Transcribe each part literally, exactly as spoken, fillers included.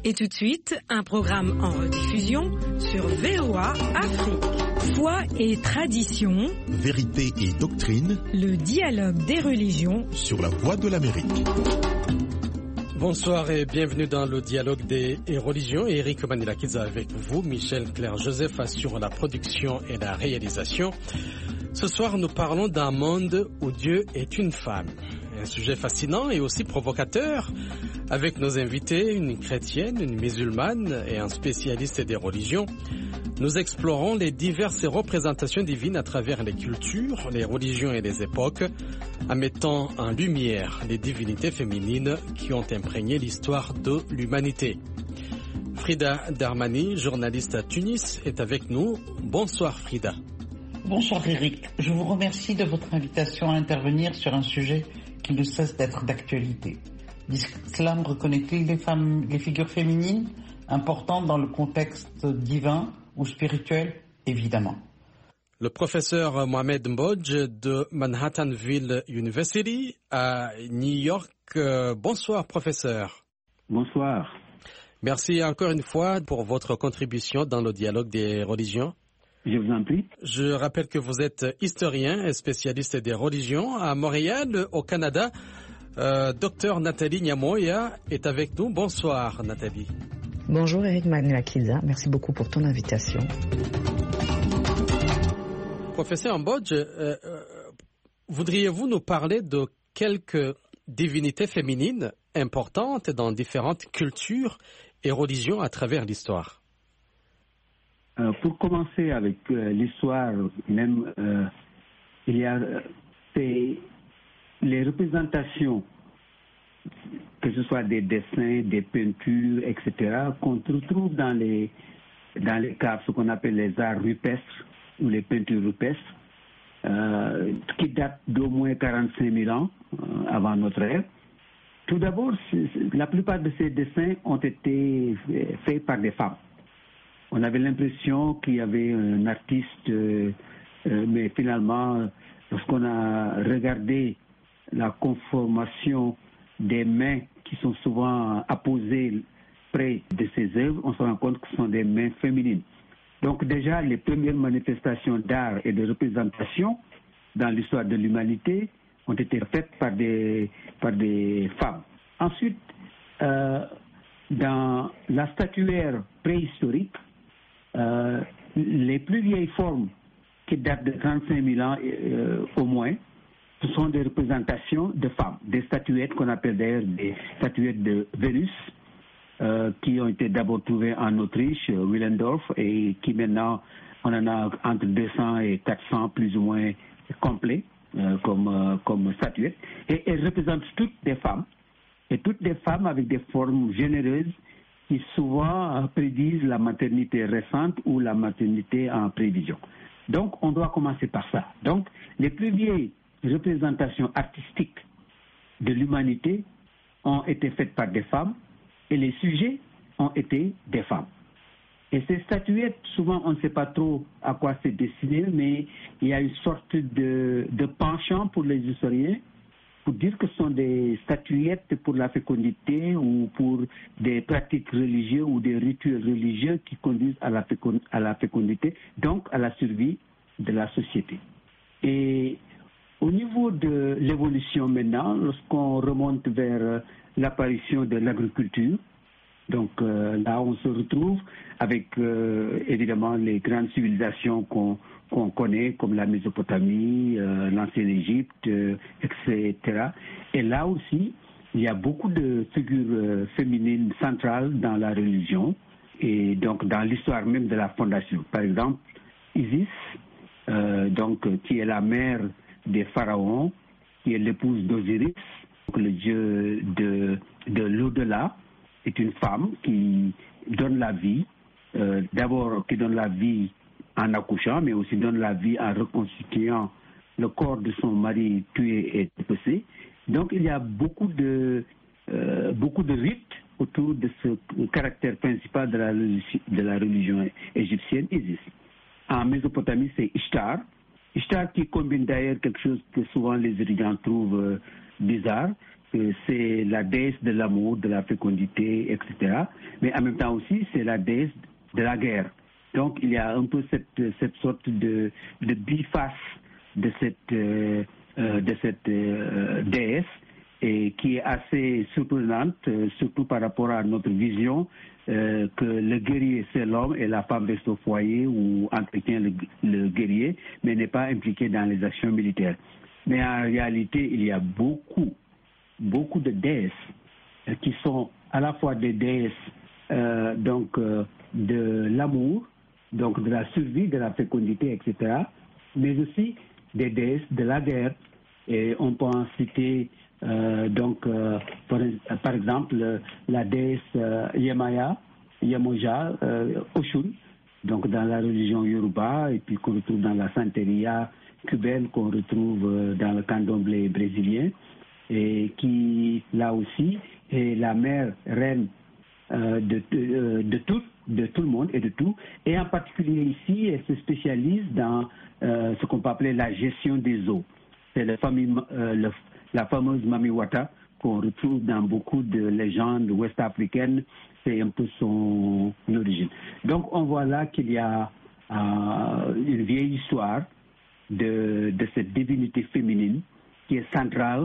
Et tout de suite, un programme en rediffusion sur V O A Afrique. Foi et tradition, vérité et doctrine, le dialogue des religions sur la Voix de l'Amérique. Bonsoir et bienvenue dans le dialogue des religions. Eric Manilakiza avec vous, Michel Claire-Joseph assure la production et la réalisation. Ce soir, nous parlons d'un monde où Dieu est une femme. Un sujet fascinant et aussi provocateur, avec nos invités, une chrétienne, une musulmane et un spécialiste des religions. Nous explorons les diverses représentations divines à travers les cultures, les religions et les époques, en mettant en lumière les divinités féminines qui ont imprégné l'histoire de l'humanité. Frida Darmani, journaliste à Tunis, est avec nous. Bonsoir Frida. Bonsoir Eric, je vous remercie de votre invitation à intervenir sur un sujet qui ne cesse d'être d'actualité. L'islam reconnaît-il les femmes, les figures féminines importantes dans le contexte divin ou spirituel? Évidemment. Le professeur Mohamed Mbodj de Manhattanville University à New York. Bonsoir professeur. Bonsoir. Merci encore une fois pour votre contribution dans le dialogue des religions. Je vous en prie. Je rappelle que vous êtes historien et spécialiste des religions à Montréal, au Canada. Euh, docteur Nathalie Nyamoya est avec nous. Bonsoir Nathalie. Bonjour Eric Manilakiza, merci beaucoup pour ton invitation. Professeur Mbodj, euh, euh, voudriez-vous nous parler de quelques divinités féminines importantes dans différentes cultures et religions à travers l'histoire? Euh, pour commencer avec euh, l'histoire, même euh, il y a euh, les représentations, que ce soit des dessins, des peintures, et cetera, qu'on retrouve dans les dans les cas, ce qu'on appelle les arts rupestres ou les peintures rupestres, euh, qui datent d'au moins quarante-cinq mille ans euh, avant notre ère. Tout d'abord, c'est, c'est, la plupart de ces dessins ont été faits par des femmes. On avait l'impression qu'il y avait un artiste, euh, euh, mais finalement, lorsqu'on a regardé la conformation des mains qui sont souvent apposées près de ces œuvres, on se rend compte que ce sont des mains féminines. Donc déjà, les premières manifestations d'art et de représentation dans l'histoire de l'humanité ont été faites par des, par des femmes. Ensuite, euh, dans la statuaire préhistorique, Euh, les plus vieilles formes qui datent de trente-cinq mille ans euh, au moins, ce sont des représentations de femmes, des statuettes qu'on appelle d'ailleurs des statuettes de Vénus, euh, qui ont été d'abord trouvées en Autriche, euh, Willendorf, et qui maintenant, on en a entre deux cents et quatre cents plus ou moins complets euh, comme, euh, comme statuettes. Et elles représentent toutes des femmes, et toutes des femmes avec des formes généreuses, qui souvent prédisent la maternité récente ou la maternité en prévision. Donc, on doit commencer par ça. Donc, les plus vieilles représentations artistiques de l'humanité ont été faites par des femmes et les sujets ont été des femmes. Et ces statuettes, souvent, on ne sait pas trop à quoi c'est destiné, mais il y a une sorte de, de penchant pour les historiens pour dire que ce sont des statuettes pour la fécondité ou pour des pratiques religieuses ou des rituels religieux qui conduisent à la, fécond, à la fécondité, donc à la survie de la société. Et au niveau de l'évolution maintenant, lorsqu'on remonte vers l'apparition de l'agriculture, donc euh, là on se retrouve avec euh, évidemment les grandes civilisations qu'on qu'on connaît, comme la Mésopotamie, euh, l'ancienne Égypte, euh, et cetera. Et là aussi, il y a beaucoup de figures euh, féminines centrales dans la religion et donc dans l'histoire même de la fondation. Par exemple, Isis, euh, donc, qui est la mère des pharaons, qui est l'épouse d'Osiris, le dieu de, de l'au-delà, est une femme qui donne la vie, euh, d'abord qui donne la vie en accouchant, mais aussi donne la vie en reconstituant le corps de son mari tué et dépecé. Donc il y a beaucoup de, euh, beaucoup de rites autour de ce caractère principal de la, de la religion égyptienne, Isis. En Mésopotamie, c'est Ishtar. Ishtar qui combine d'ailleurs quelque chose que souvent les érudits trouvent euh, bizarre, que c'est la déesse de l'amour, de la fécondité, et cetera. Mais en même temps aussi, c'est la déesse de la guerre. Donc il y a un peu cette, cette sorte de, de biface de cette, euh, de cette euh, déesse, et qui est assez surprenante, euh, surtout par rapport à notre vision euh, que le guerrier c'est l'homme et la femme reste au foyer ou entretient le, le guerrier, mais n'est pas impliquée dans les actions militaires. Mais en réalité, il y a beaucoup, beaucoup de déesses euh, qui sont à la fois des déesses euh, donc euh, de l'amour, donc de la survie, de la fécondité, et cetera, mais aussi des déesses de la guerre. Et on peut en citer Euh, donc, euh, par, par exemple, la déesse euh, Yemaya, Yemoja, euh, Oshun, donc dans la religion Yoruba, et puis qu'on retrouve dans la Santeria cubaine, qu'on retrouve euh, dans le candomblé brésilien, et qui, là aussi, est la mère reine euh, de, de, de, tout, de tout le monde et de tout. Et en particulier ici, elle se spécialise dans euh, ce qu'on peut appeler la gestion des eaux. C'est la famille, euh, le la fameuse Mami Wata, qu'on retrouve dans beaucoup de légendes ouest-africaines, c'est un peu son origine. Donc on voit là qu'il y a euh, une vieille histoire de, de cette divinité féminine qui est centrale,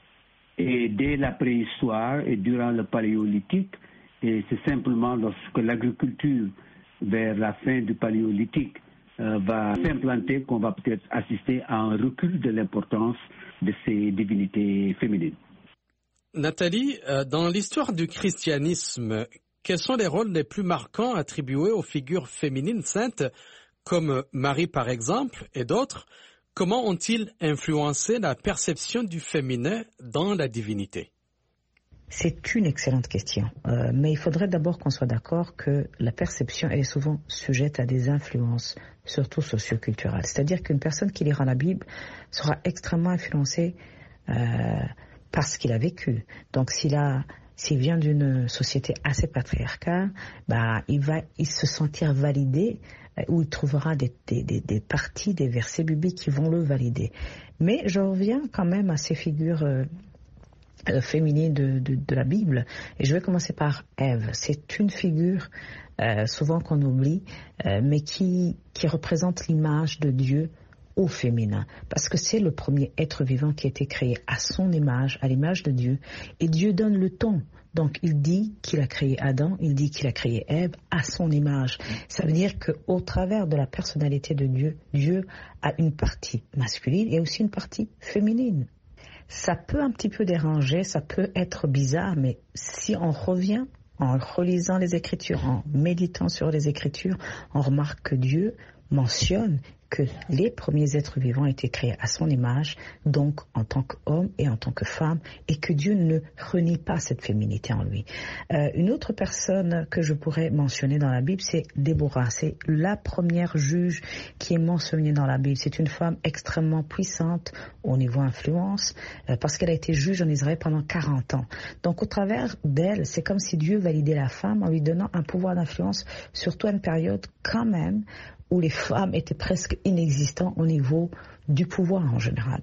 et dès la préhistoire et durant le paléolithique, et c'est simplement lorsque l'agriculture vers la fin du paléolithique euh, va s'implanter qu'on va peut-être assister à un recul de l'importance de ces divinités féminines. Nathalie, dans l'histoire du christianisme, quels sont les rôles les plus marquants attribués aux figures féminines saintes, comme Marie par exemple, et d'autres? Comment ont-ils influencé la perception du féminin dans la divinité? C'est une excellente question, euh, mais il faudrait d'abord qu'on soit d'accord que la perception est souvent sujette à des influences, surtout socioculturelles. C'est-à-dire qu'une personne qui lira la Bible sera extrêmement influencée euh, par ce qu'il a vécu. Donc s'il a, s'il vient d'une société assez patriarcale, bah, il va il se sentir validé, euh, où il trouvera des, des, des, des parties, des versets bibliques qui vont le valider. Mais je reviens quand même à ces figures euh, Euh, féminine de, de, de la Bible, et je vais commencer par Ève. C'est une figure euh, souvent qu'on oublie, euh, mais qui, qui représente l'image de Dieu au féminin, parce que c'est le premier être vivant qui a été créé à son image, à l'image de Dieu, et Dieu donne le ton. Donc il dit qu'il a créé Adam, il dit qu'il a créé Ève à son image. Ça veut dire qu'au travers de la personnalité de Dieu, Dieu a une partie masculine et aussi une partie féminine. Ça peut un petit peu déranger, ça peut être bizarre, mais si on revient en relisant les Écritures, en méditant sur les Écritures, on remarque que Dieu mentionne que les premiers êtres vivants étaient créés à son image, donc en tant qu'homme et en tant que femme, et que Dieu ne renie pas cette féminité en lui. Euh, une autre personne que je pourrais mentionner dans la Bible, c'est Déborah. C'est la première juge qui est mentionnée dans la Bible. C'est une femme extrêmement puissante au niveau influence, euh, parce qu'elle a été juge en Israël pendant quarante ans. Donc au travers d'elle, c'est comme si Dieu validait la femme en lui donnant un pouvoir d'influence, surtout à une période quand même où les femmes étaient presque inexistantes au niveau du pouvoir en général.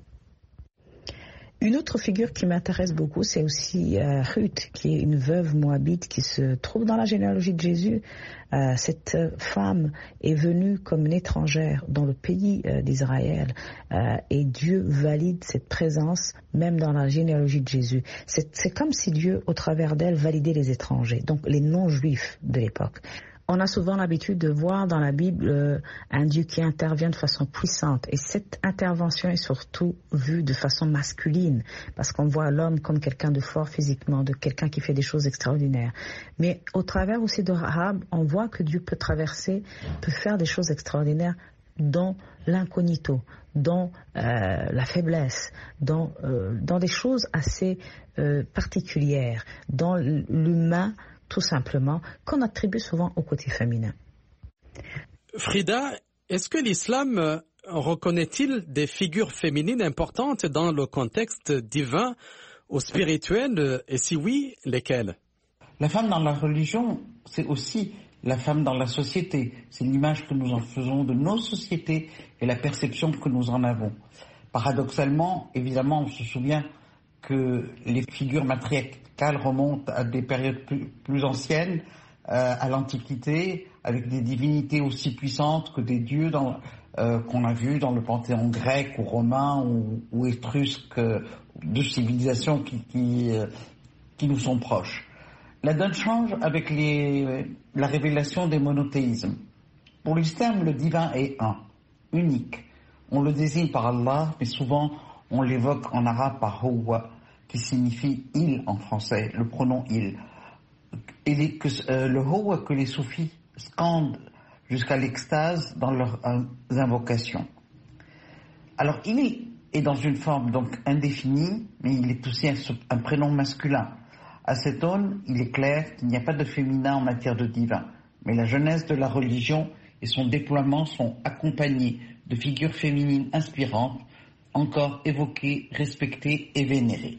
Une autre figure qui m'intéresse beaucoup, c'est aussi euh, Ruth, qui est une veuve moabite qui se trouve dans la généalogie de Jésus. Euh, cette femme est venue comme une étrangère dans le pays euh, d'Israël, euh, et Dieu valide cette présence même dans la généalogie de Jésus. C'est, c'est comme si Dieu, au travers d'elle, validait les étrangers, donc les non-juifs de l'époque. On a souvent l'habitude de voir dans la Bible euh, un Dieu qui intervient de façon puissante. Et cette intervention est surtout vue de façon masculine, parce qu'on voit l'homme comme quelqu'un de fort physiquement, de quelqu'un qui fait des choses extraordinaires. Mais au travers aussi de Rahab, on voit que Dieu peut traverser, peut faire des choses extraordinaires dans l'incognito, dans euh, la faiblesse, dans, euh, dans des choses assez euh, particulières, dans l'humain, tout simplement, qu'on attribue souvent au côté féminin. Frida, est-ce que l'islam reconnaît-il des figures féminines importantes dans le contexte divin ou spirituel, et si oui, lesquelles? La femme dans la religion, c'est aussi la femme dans la société. C'est l'image que nous en faisons de nos sociétés et la perception que nous en avons. Paradoxalement, évidemment, on se souvient que les figures matriarcales remontent à des périodes plus, plus anciennes, euh, à l'Antiquité, avec des divinités aussi puissantes que des dieux dans, euh, qu'on a vus dans le panthéon grec ou romain ou, ou étrusque, de civilisations qui, qui, euh, qui nous sont proches. La donne change avec les, la révélation des monothéismes. Pour l'islam, le divin est un, unique. On le désigne par Allah, mais souvent on l'évoque en arabe par Huwa, qui signifie il en français, le pronom il. Et les, que, euh, le Huwa que les soufis scandent jusqu'à l'extase dans leurs euh, invocations. Alors il est dans une forme donc indéfinie, mais il est aussi un, un prénom masculin. À cette aune, il est clair qu'il n'y a pas de féminin en matière de divin, mais la jeunesse de la religion et son déploiement sont accompagnés de figures féminines inspirantes, encore évoquées, respectées et vénérées.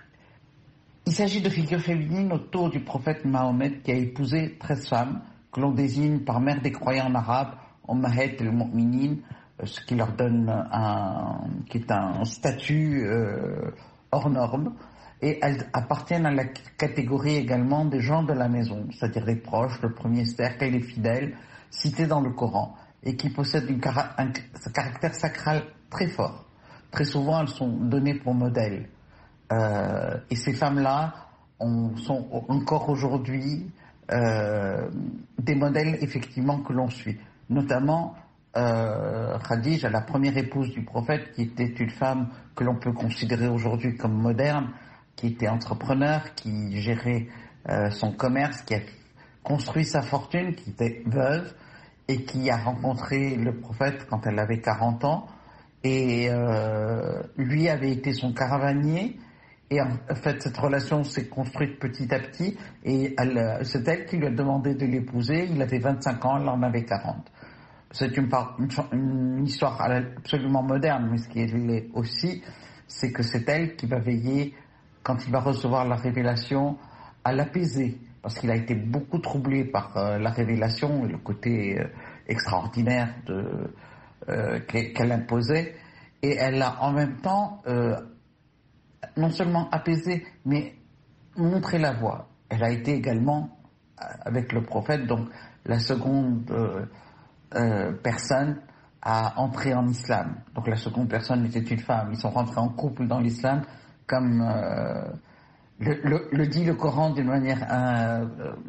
Il s'agit de figures féminines autour du prophète Mahomet qui a épousé treize femmes, que l'on désigne par mère des croyants en arabe, Ummahat al-Mu'minin, ce qui leur donne un, qui est un statut euh, hors norme, et elles appartiennent à la catégorie également des gens de la maison, c'est-à-dire les proches, le premier cercle et les fidèles, cités dans le Coran, et qui possèdent une, un, un caractère sacral très fort. Très souvent, elles sont données pour modèles. Euh, et ces femmes-là on, sont encore aujourd'hui euh, des modèles effectivement que l'on suit. Notamment euh, Khadija, la première épouse du prophète, qui était une femme que l'on peut considérer aujourd'hui comme moderne, qui était entrepreneur, qui gérait euh, son commerce, qui a construit sa fortune, qui était veuve et qui a rencontré le prophète quand elle avait quarante ans. Et euh, lui avait été son caravanier, et en fait cette relation s'est construite petit à petit, et elle, c'est elle qui lui a demandé de l'épouser. Il avait vingt-cinq ans, elle en avait quarante. C'est une, une, une histoire absolument moderne, mais ce qui est aussi, c'est que c'est elle qui va veiller, quand il va recevoir la révélation, à l'apaiser, parce qu'il a été beaucoup troublé par euh, la révélation et le côté euh, extraordinaire de Euh, qu'elle imposait, et elle a en même temps euh, non seulement apaisé mais montré la voie. Elle a été également avec le prophète donc la seconde euh, euh, personne à entrer en islam. Donc la seconde personne était une femme. Ils sont rentrés en couple dans l'islam, comme euh, le, le, le dit le Coran d'une manière euh,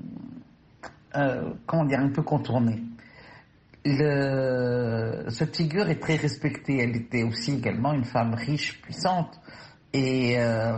euh, comment dire, un peu contournée. Le, cette figure est très respectée. Elle était aussi également une femme riche, puissante. Et euh,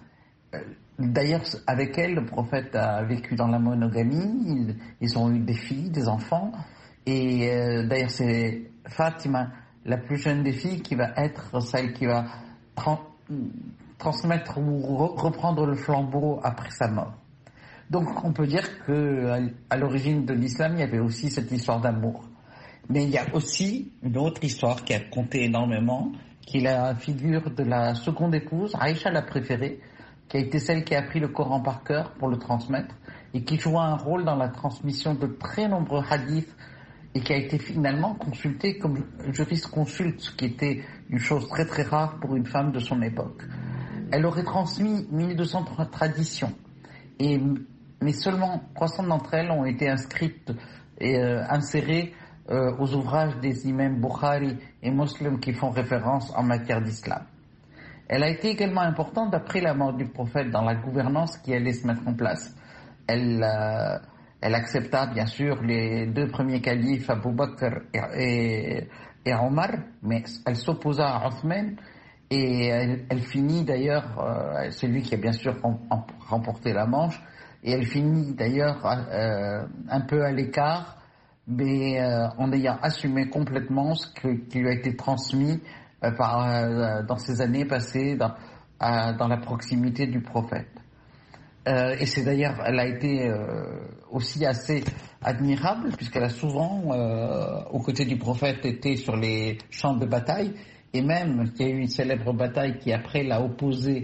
d'ailleurs, avec elle, le prophète a vécu dans la monogamie. Ils, ils ont eu des filles, des enfants. Et euh, d'ailleurs, c'est Fatima, la plus jeune des filles, qui va être celle qui va tra- transmettre ou re- reprendre le flambeau après sa mort. Donc, on peut dire qu'à à l'origine de l'islam, il y avait aussi cette histoire d'amour. Mais il y a aussi une autre histoire qui a compté énormément, qui est la figure de la seconde épouse, Aïcha la préférée, qui a été celle qui a appris le Coran par cœur pour le transmettre, et qui joua un rôle dans la transmission de très nombreux hadiths, et qui a été finalement consultée comme jurisconsulte, ce qui était une chose très très rare pour une femme de son époque. Elle aurait transmis mille deux cents traditions, et, mais seulement trois cents d'entre elles ont été inscrites et euh, insérées Euh, aux ouvrages des imams Bukhari et Muslim qui font référence en matière d'islam. Elle a été également importante après la mort du prophète dans la gouvernance qui allait se mettre en place. Elle, euh, elle accepta bien sûr les deux premiers califes, Abu Bakr et, et, et Omar, mais elle s'opposa à Othman, et elle, elle finit d'ailleurs, euh, c'est lui qui a bien sûr remporté la manche, et elle finit d'ailleurs euh, un peu à l'écart, mais euh, en ayant assumé complètement ce que, qui lui a été transmis euh, par, euh, dans ces années passées dans, euh, dans la proximité du prophète. Euh, et c'est d'ailleurs, elle a été euh, aussi assez admirable, puisqu'elle a souvent, euh, aux côtés du prophète, été sur les champs de bataille, et même il y a eu une célèbre bataille qui après l'a opposée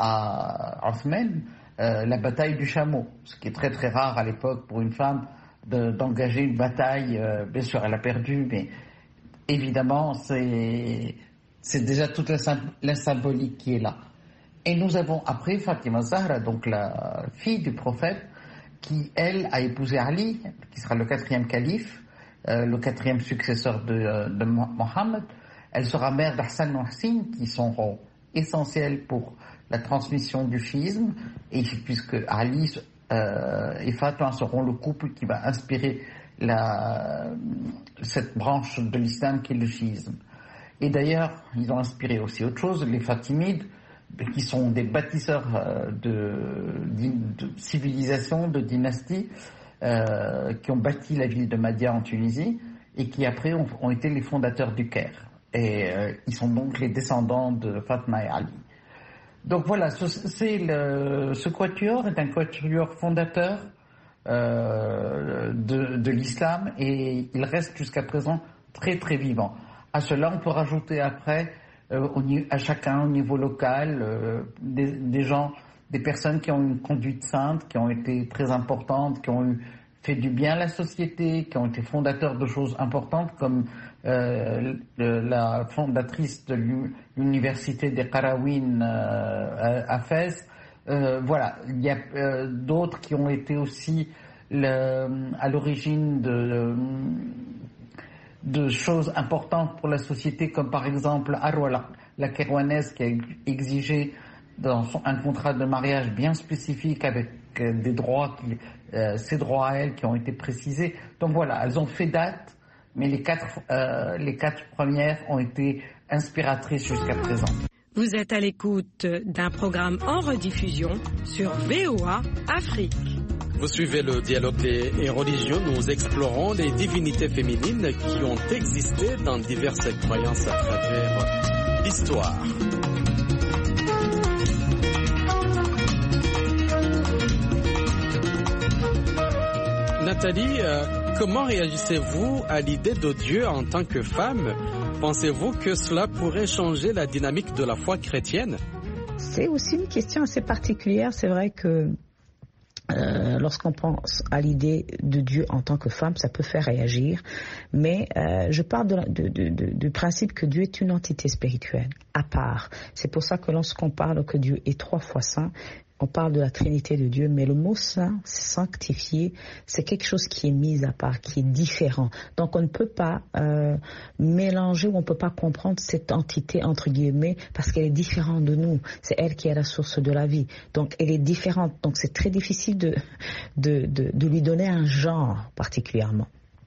à Othman, euh, la bataille du chameau, ce qui est très très rare à l'époque pour une femme, De, d'engager une bataille. Euh, bien sûr elle a perdu, mais évidemment c'est, c'est déjà toute la, la symbolique qui est là. Et nous avons après Fatima Zahra, donc la fille du prophète, qui, elle, a épousé Ali, qui sera le quatrième calife, euh, le quatrième successeur de, de Mohammed. Elle sera mère d'Hassan et Hussein, qui seront essentiels pour la transmission du chiisme, et puisque Ali euh, et Fatima seront le couple qui va inspirer la, cette branche de l'islam qui est le chiisme. Et d'ailleurs, ils ont inspiré aussi autre chose, les Fatimides, qui sont des bâtisseurs de, de civilisation, de dynastie, euh, qui ont bâti la ville de Mahdia en Tunisie et qui après ont, ont été les fondateurs du Caire. Et euh, ils sont donc les descendants de Fatma et Ali. Donc voilà, ce, c'est le, ce quatuor est un quatuor fondateur euh, de, de l'islam et il reste jusqu'à présent très très vivant. À cela, on peut rajouter après Euh, au, à chacun au niveau local, euh, des, des gens, des personnes qui ont une conduite sainte, qui ont été très importantes, qui ont eu, fait du bien à la société, qui ont été fondateurs de choses importantes, comme euh, le, la fondatrice de l'université des Qarawin euh, à, à Fès. Euh, voilà, il y a euh, d'autres qui ont été aussi le, à l'origine de... de choses importantes pour la société, comme par exemple Arwa, la, la Kérouanaise, qui a exigé dans son, un contrat de mariage bien spécifique avec euh, des droits, qui, euh, ces droits à elle qui ont été précisés. Donc voilà, elles ont fait date, mais les quatre, euh, les quatre premières ont été inspiratrices jusqu'à présent. Vous êtes à l'écoute d'un programme en rediffusion sur V O A Afrique. Vous suivez le dialogue des religions. Nous explorons les divinités féminines qui ont existé dans diverses croyances à travers l'histoire. Nathalie, euh, comment réagissez-vous à l'idée de Dieu en tant que femme? Pensez-vous que cela pourrait changer la dynamique de la foi chrétienne? C'est aussi une question assez particulière. C'est vrai que Euh, lorsqu'on pense à l'idée de Dieu en tant que femme, ça peut faire réagir, mais euh, je parle de, de, de, de, du principe que Dieu est une entité spirituelle à part. C'est pour ça que lorsqu'on parle que Dieu est trois fois saint, on parle de la Trinité de Dieu, mais le mot saint, sanctifié, c'est quelque chose qui est mis à part, qui est différent. Donc on ne peut pas euh, mélanger ou on ne peut pas comprendre cette entité entre guillemets parce qu'elle est différente de nous. C'est elle qui est la source de la vie. Donc elle est différente. Donc c'est très difficile de, de, de, de lui donner un genre particulièrement.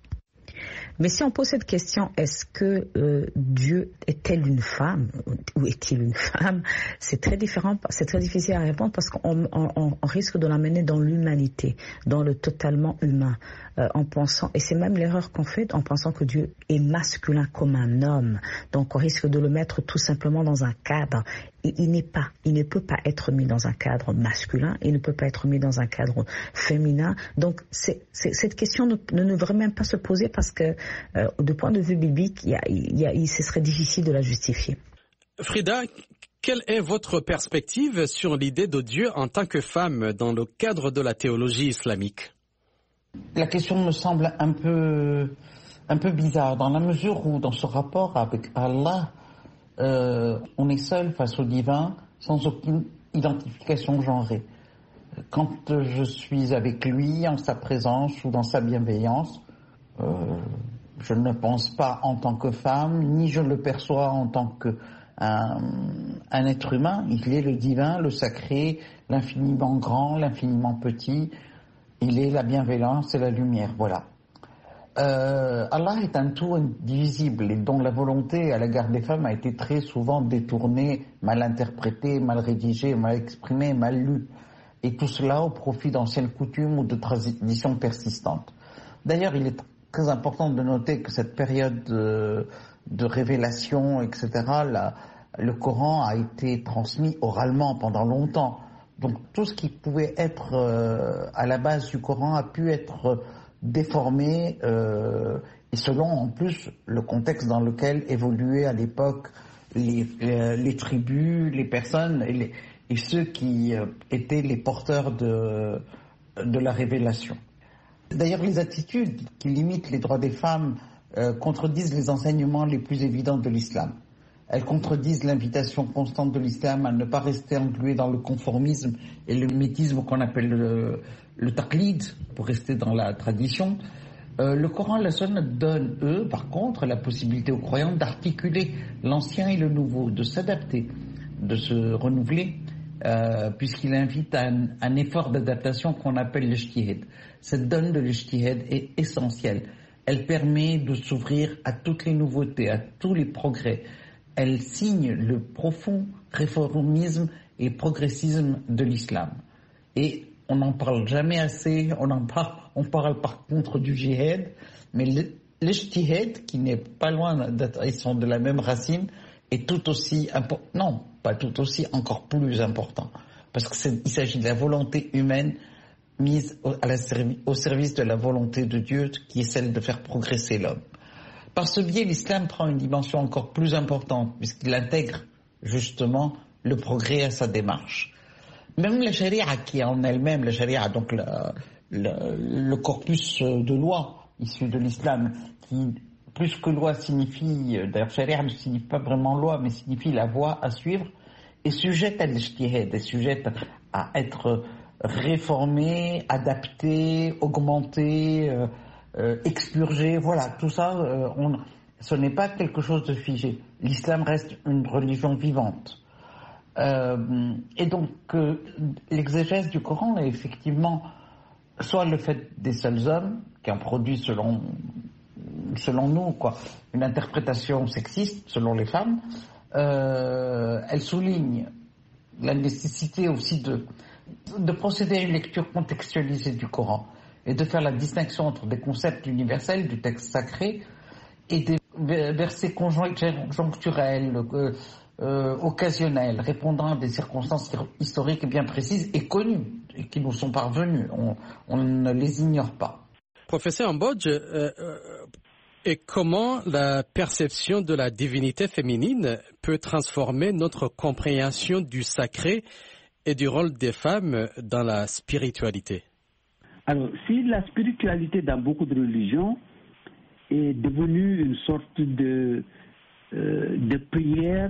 Mais si on pose cette question, est-ce que euh, Dieu est-elle une femme ou est-il une femme? C'est très différent, c'est très difficile à répondre parce qu'on on, on risque de l'amener dans l'humanité, dans le totalement humain, euh, en pensant, et c'est même l'erreur qu'on fait en pensant que Dieu est masculin comme un homme. Donc on risque de le mettre tout simplement dans un cadre. Et il n'est pas, il ne peut pas être mis dans un cadre masculin, il ne peut pas être mis dans un cadre féminin. Donc c'est, c'est, cette question ne, ne devrait même pas se poser parce que euh, du point de vue biblique, il y a, il y a, il, ce serait difficile de la justifier. Frida, quelle est votre perspective sur l'idée de Dieu en tant que femme dans le cadre de la théologie islamique? La question me semble un peu, un peu bizarre dans la mesure où dans ce rapport avec Allah, Euh, on est seul face au divin sans aucune identification genrée. Quand je suis avec lui en sa présence ou dans sa bienveillance, euh, je ne pense pas en tant que femme, ni je le perçois en tant que un, un être humain. Il est le divin, le sacré, l'infiniment grand, l'infiniment petit. Il est la bienveillance et la lumière, voilà. Euh, Allah est un tout indivisible et dont la volonté à l'égard des femmes a été très souvent détournée, mal interprétée, mal rédigée, mal exprimée, mal lue. Et tout cela au profit d'anciennes coutumes ou de traditions persistantes. D'ailleurs, il est très important de noter que cette période de, de révélation, et cetera, la, le Coran a été transmis oralement pendant longtemps. Donc tout ce qui pouvait être euh, à la base du Coran a pu être déformé euh, et selon en plus le contexte dans lequel évoluaient à l'époque les, les, les tribus, les personnes et, les, et ceux qui euh, étaient les porteurs de, de la révélation. D'ailleurs, les attitudes qui limitent les droits des femmes euh, contredisent les enseignements les plus évidents de l'islam. Elles contredisent l'invitation constante de l'islam à ne pas rester englué dans le conformisme et le mimétisme qu'on appelle le, le taqlid, pour rester dans la tradition. Euh, le Coran et la Sunna donnent, eux, par contre, la possibilité aux croyants d'articuler l'ancien et le nouveau, de s'adapter, de se renouveler, euh, puisqu'il invite à un, un effort d'adaptation qu'on appelle l'ijtihad. Cette donne de l'ijtihad est essentielle. Elle permet de s'ouvrir à toutes les nouveautés, à tous les progrès. Elle signe le profond réformisme et progressisme de l'islam. Et on n'en parle jamais assez, on en parle, on parle par contre du jihad, mais l'ijtihad, qui n'est pas loin d'être, ils sont de la même racine, est tout aussi important, non, pas tout aussi, encore plus important. Parce qu'il s'agit de la volonté humaine mise au, à la, au service de la volonté de Dieu, qui est celle de faire progresser l'homme. Par ce biais, l'islam prend une dimension encore plus importante, puisqu'il intègre justement le progrès à sa démarche. Même la charia, qui est en elle-même, la charia, donc la, la, le corpus de loi issu de l'islam, qui plus que loi signifie, d'ailleurs charia ne signifie pas vraiment loi, mais signifie la voie à suivre, est sujette à l'ijtihad, est sujette à être réformée, adaptée, augmentée, euh, euh, expurgée, voilà, tout ça, euh, on, ce n'est pas quelque chose de figé. L'islam reste une religion vivante. Euh, et donc, euh, l'exégèse du Coran est effectivement soit le fait des seuls hommes, qui en produit selon, selon nous, quoi, une interprétation sexiste selon les femmes. Euh, elle souligne la nécessité aussi de, de procéder à une lecture contextualisée du Coran et de faire la distinction entre des concepts universels du texte sacré et des versets conjoncturels, euh, Euh, occasionnels, répondant à des circonstances historiques bien précises et connues, et qui nous sont parvenues. On, on ne les ignore pas. Professeur Mbodj, euh, euh, et comment la perception de la divinité féminine peut transformer notre compréhension du sacré et du rôle des femmes dans la spiritualité? Alors, si la spiritualité dans beaucoup de religions est devenue une sorte de, euh, de prière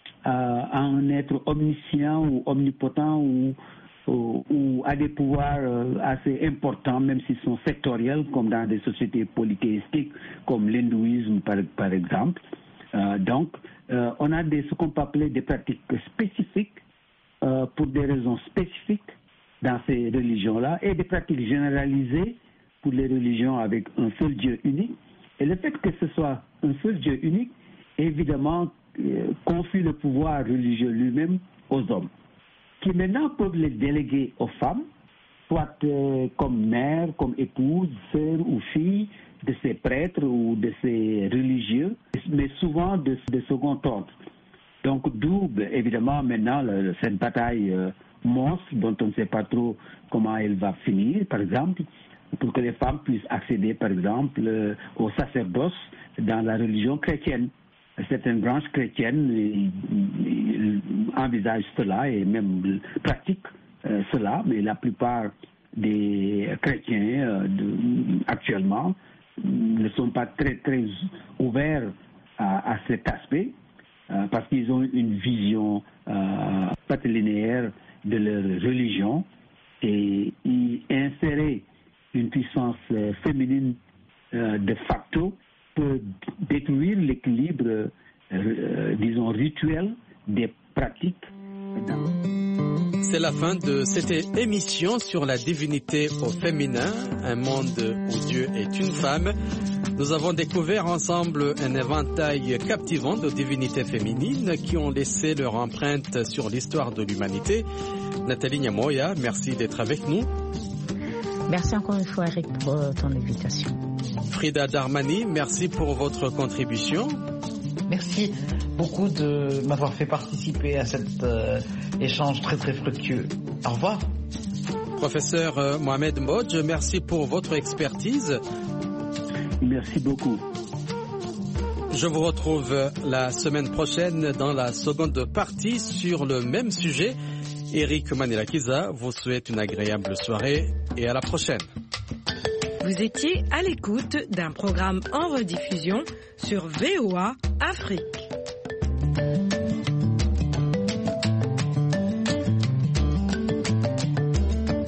à un être omniscient ou omnipotent ou, ou, ou à des pouvoirs assez importants, même s'ils sont sectoriels, comme dans des sociétés polythéistiques, comme l'hindouisme par, par exemple. Euh, donc, euh, on a des, ce qu'on peut appeler des pratiques spécifiques euh, pour des raisons spécifiques dans ces religions-là, et des pratiques généralisées pour les religions avec un seul Dieu unique. Et le fait que ce soit un seul Dieu unique, évidemment, confie le pouvoir religieux lui-même aux hommes, qui maintenant peuvent les déléguer aux femmes, soit euh, comme mère, comme épouse, sœur ou fille de ces prêtres ou de ces religieux, mais souvent de, de second ordre. Donc d'où, évidemment, maintenant, le, cette bataille euh, monstre, dont on ne sait pas trop comment elle va finir, par exemple, pour que les femmes puissent accéder, par exemple, euh, au sacerdoce dans la religion chrétienne. Certaines branches chrétiennes envisagent cela et même pratiquent euh, cela, mais la plupart des chrétiens euh, de, actuellement ne sont pas très très ouverts à, à cet aspect euh, parce qu'ils ont une vision euh, patrilinéaire de leur religion et y insérer une puissance euh, féminine euh, de facto peut détruire l'équilibre, euh, euh, disons, rituel des pratiques. C'est la fin de cette émission sur la divinité au féminin, un monde où Dieu est une femme. Nous avons découvert ensemble un éventail captivant de divinités féminines qui ont laissé leur empreinte sur l'histoire de l'humanité. Nathalie Nyamoya, merci d'être avec nous. Merci encore une fois, Eric, pour ton invitation. Frida Darmani, merci pour votre contribution. Merci beaucoup de m'avoir fait participer à cet euh, échange très très fructueux. Au revoir. Professeur euh, Mohamed Mbodj, merci pour votre expertise. Merci beaucoup. Je vous retrouve la semaine prochaine dans la seconde partie sur le même sujet. Eric Manilakiza vous souhaite une agréable soirée et à la prochaine. Vous étiez à l'écoute d'un programme en rediffusion sur V O A Afrique. Afrique.